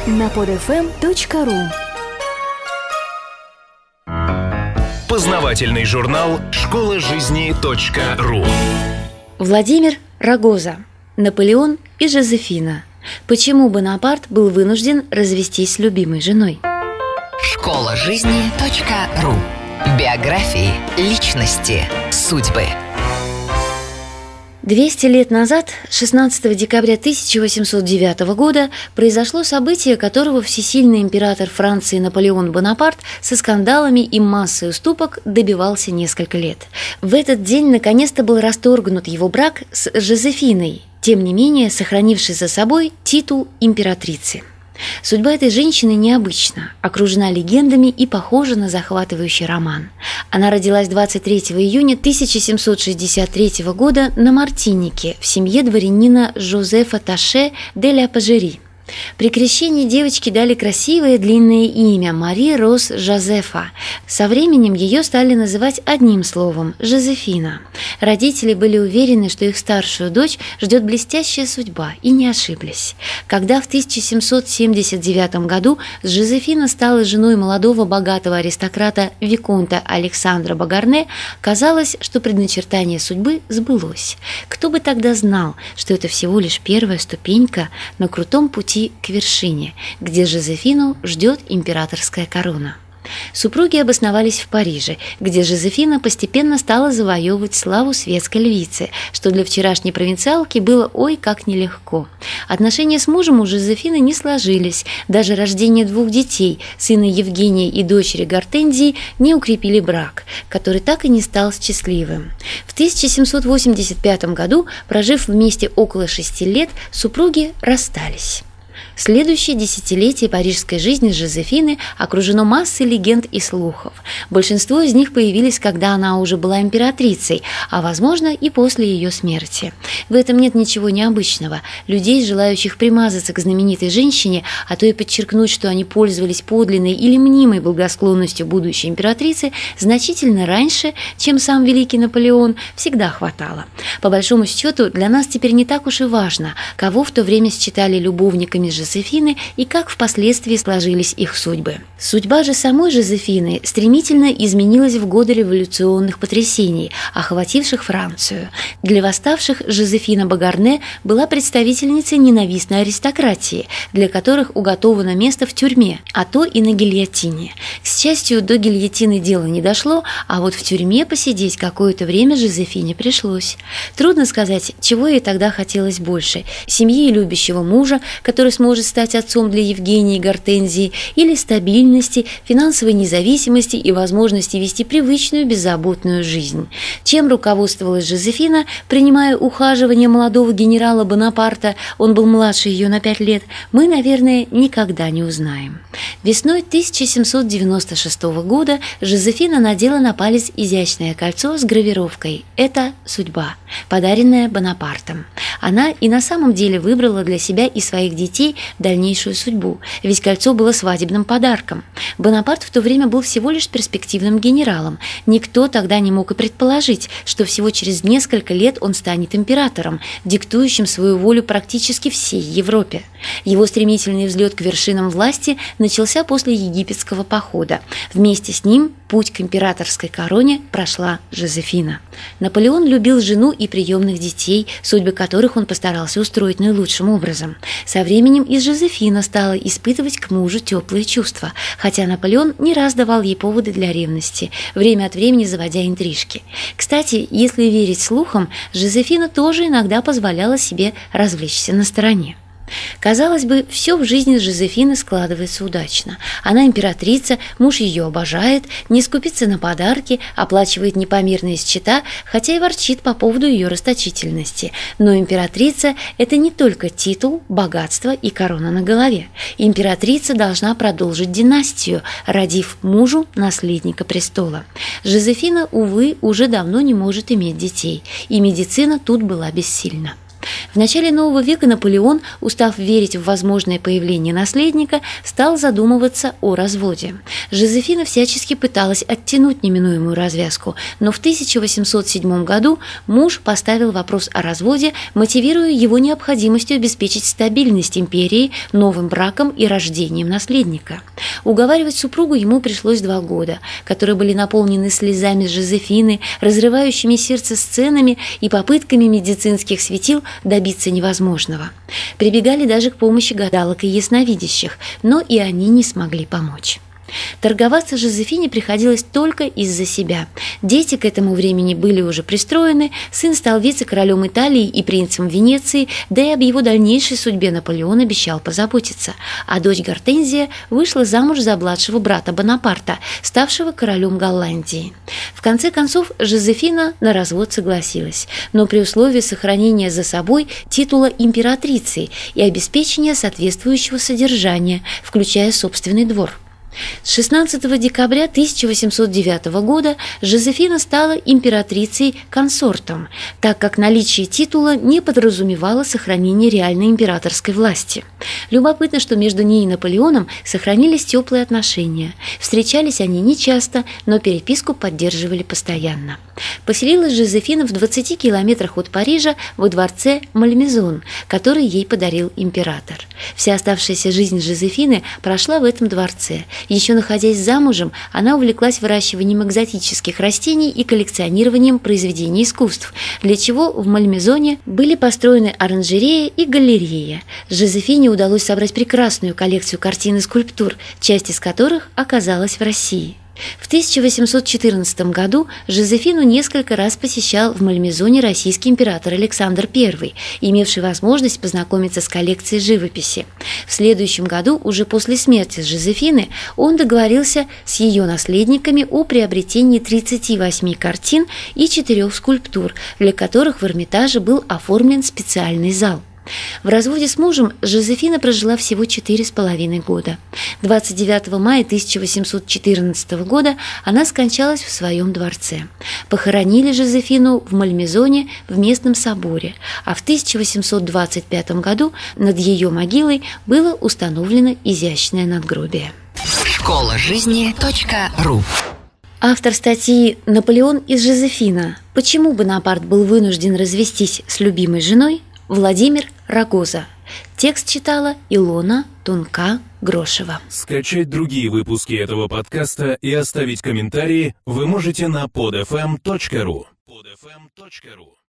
на podfm.ru. Познавательный журнал «Школа жизни.ру». Владимир Рогоза. Наполеон и Жозефина. Почему Бонапарт был вынужден развестись с любимой женой? Школа жизни.ру. Биографии, личности, судьбы. 200 лет назад, 16 декабря 1809 года, произошло событие, которого всесильный император Франции Наполеон Бонапарт со скандалами и массой уступок добивался несколько лет. В этот день наконец-то был расторгнут его брак с Жозефиной, тем не менее сохранившей за собой титул императрицы. Судьба этой женщины необычна, окружена легендами и похожа на захватывающий роман. Она родилась 23 июня 1763 года на Мартинике в семье дворянина Жозефа Таше де ля Пажери. При крещении девочке дали красивое длинное имя Мари Роз Жозефа. Со временем ее стали называть одним словом – Жозефина. Родители были уверены, что их старшую дочь ждет блестящая судьба, и не ошиблись. Когда в 1779 году Жозефина стала женой молодого богатого аристократа виконта Александра Багарне, казалось, что предначертание судьбы сбылось. Кто бы тогда знал, что это всего лишь первая ступенька на крутом пути к вершине, где Жозефину ждет императорская корона. Супруги обосновались в Париже, где Жозефина постепенно стала завоевывать славу светской львицы, что для вчерашней провинциалки было ой как нелегко. Отношения с мужем у Жозефины не сложились, даже рождение 2 детей, сына Евгения и дочери Гортензии, не укрепили брак, который так и не стал счастливым. В 1785 году, прожив вместе около 6 лет, супруги расстались. Следующее десятилетие парижской жизни Жозефины окружено массой легенд и слухов. Большинство из них появились, когда она уже была императрицей, а, возможно, и после ее смерти. В этом нет ничего необычного. Людей, желающих примазаться к знаменитой женщине, а то и подчеркнуть, что они пользовались подлинной или мнимой благосклонностью будущей императрицы, значительно раньше, чем сам великий Наполеон, всегда хватало. По большому счету, для нас теперь не так уж и важно, кого в то время считали любовниками Жозефины и как впоследствии сложились их судьбы. Судьба же самой Жозефины стремительно изменилась в годы революционных потрясений, охвативших Францию. Для восставших Жозефина Багарне была представительницей ненавистной аристократии, для которых уготовано место в тюрьме, а то и на гильотине. К счастью, до гильотины дело не дошло, а вот в тюрьме посидеть какое-то время Жозефине пришлось. Трудно сказать, чего ей тогда хотелось больше – семьи и любящего мужа, который сможет стать отцом для Евгении и Гортензии, или стабильности, финансовой независимости и возможности вести привычную беззаботную жизнь. Чем руководствовалась Жозефина, принимая ухаживание молодого генерала Бонапарта, он был младше ее на 5 лет, мы, наверное, никогда не узнаем. Весной 1796 года Жозефина надела на палец изящное кольцо с гравировкой «Это судьба», подаренное Бонапартом. Она и на самом деле выбрала для себя и своих детей дальнейшую судьбу, ведь кольцо было свадебным подарком. Бонапарт в то время был всего лишь перспективным генералом. Никто тогда не мог и предположить, что всего через несколько лет он станет императором, диктующим свою волю практически всей Европе. Его стремительный взлет к вершинам власти начался после египетского похода. Вместе с ним путь к императорской короне прошла Жозефина. Наполеон любил жену и приемных детей, судьбы которых он постарался устроить наилучшим образом. Со временем и Жозефина стала испытывать к мужу теплые чувства, хотя Наполеон не раз давал ей поводы для ревности, время от времени заводя интрижки. Кстати, если верить слухам, Жозефина тоже иногда позволяла себе развлечься на стороне. Казалось бы, все в жизни Жозефины складывается удачно. Она императрица, муж ее обожает, не скупится на подарки, оплачивает непомерные счета, хотя и ворчит по поводу ее расточительности. Но императрица – это не только титул, богатство и корона на голове. Императрица должна продолжить династию, родив мужу наследника престола. Жозефина, увы, уже давно не может иметь детей, и медицина тут была бессильна. В начале нового века Наполеон, устав верить в возможное появление наследника, стал задумываться о разводе. Жозефина всячески пыталась оттянуть неминуемую развязку, но в 1807 году муж поставил вопрос о разводе, мотивируя его необходимостью обеспечить стабильность империи новым браком и рождением наследника. Уговаривать супругу ему пришлось 2 года, которые были наполнены слезами Жозефины, разрывающими сердце сценами и попытками медицинских светил добиться невозможного. Прибегали даже к помощи гадалок и ясновидящих, но и они не смогли помочь. Торговаться Жозефине приходилось только из-за себя. Дети к этому времени были уже пристроены, сын стал вице-королем Италии и принцем Венеции, да и об его дальнейшей судьбе Наполеон обещал позаботиться, а дочь Гортензия вышла замуж за младшего брата Бонапарта, ставшего королем Голландии. В конце концов, Жозефина на развод согласилась, но при условии сохранения за собой титула императрицы и обеспечения соответствующего содержания, включая собственный двор. С 16 декабря 1809 года Жозефина стала императрицей-консортом, так как наличие титула не подразумевало сохранение реальной императорской власти. Любопытно, что между ней и Наполеоном сохранились теплые отношения. Встречались они нечасто, но переписку поддерживали постоянно. Поселилась Жозефина в 20 километрах от Парижа во дворце Мальмезон, который ей подарил император. Вся оставшаяся жизнь Жозефины прошла в этом дворце. Еще находясь замужем, она увлеклась выращиванием экзотических растений и коллекционированием произведений искусств, для чего в Мальмезоне были построены оранжерея и галерея. Жозефине удалось собрать прекрасную коллекцию картин и скульптур, часть из которых оказалась в России. В 1814 году Жозефину несколько раз посещал в Мальмезоне российский император Александр I, имевший возможность познакомиться с коллекцией живописи. В следующем году, уже после смерти Жозефины, он договорился с ее наследниками о приобретении 38 картин и 4 скульптур, для которых в Эрмитаже был оформлен специальный зал. В разводе с мужем Жозефина прожила всего 4,5 года. 29 мая 1814 года она скончалась в своем дворце. Похоронили Жозефину в Мальмезоне в местном соборе, а в 1825 году над ее могилой было установлено изящное надгробие. Школа-жизни.ру. Автор статьи «Наполеон и Жозефина. Почему Бонапарт был вынужден развестись с любимой женой?» Владимир Рогоза. Текст читала Илона Тунка-Грошева. Скачать другие выпуски этого подкаста и оставить комментарии вы можете на podfm.ru.